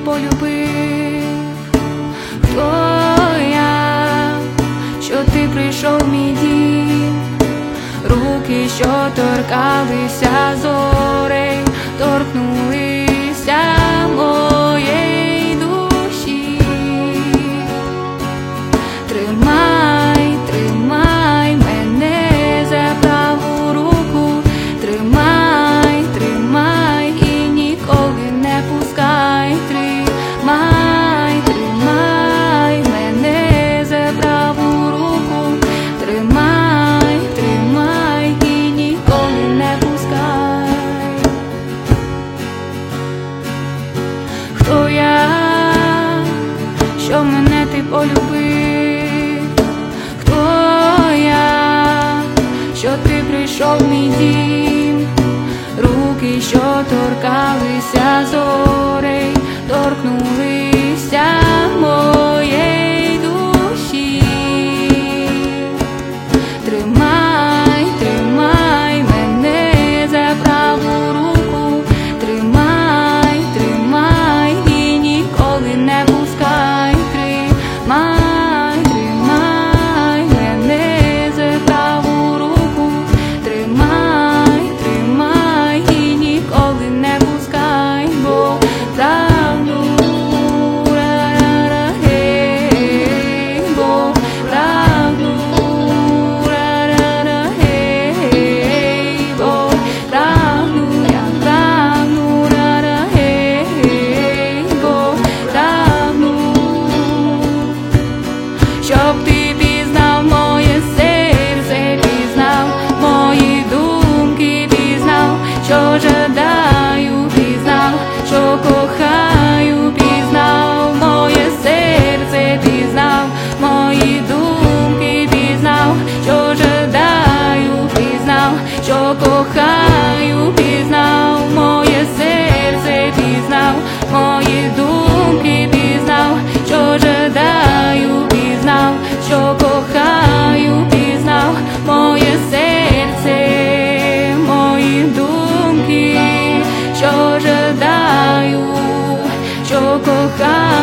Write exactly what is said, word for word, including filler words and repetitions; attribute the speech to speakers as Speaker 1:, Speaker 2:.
Speaker 1: полюбив. Хто я, що ти прийшов в мій дім? Руки, що торкалися зорей, торкнулися моєї душі. Тримай, тримай мене за праву руку, тримай, тримай і ніколи не пускай. Тримай, тримай мене за праву руку, тримай, тримай і ніколи не пускай. Хто я, що мене ти полюбив? Хто я, що ти прийшов в мій дім? Руки, що торкалися зорей, торкнулися моєї душі. Тримай, тримай мене за праву руку, тримай, тримай і ніколи не пускай. Тримай, тримай мене за праву руку, тримай, тримай і ніколи не пускай, бо правду, ра-ра-ра-гей, бо правду, ра-ра-ра-гей, бо правду, я правду, ра-ра-гей, бо правду. Щоб ти пізнав моє серце, пізнав мої думки, пізнав, що жадаю, пізнав, що кохаю, пізнав моє серце, пізнав мої думки, пізнав, що жадаю, пізнав, що кохаю, пізнав моє серце, пізнав мої думки, пізнав, що жадаю, пізнав, що кохаю, пізнав моє серце, мої думки, що жадаю, що кохаю.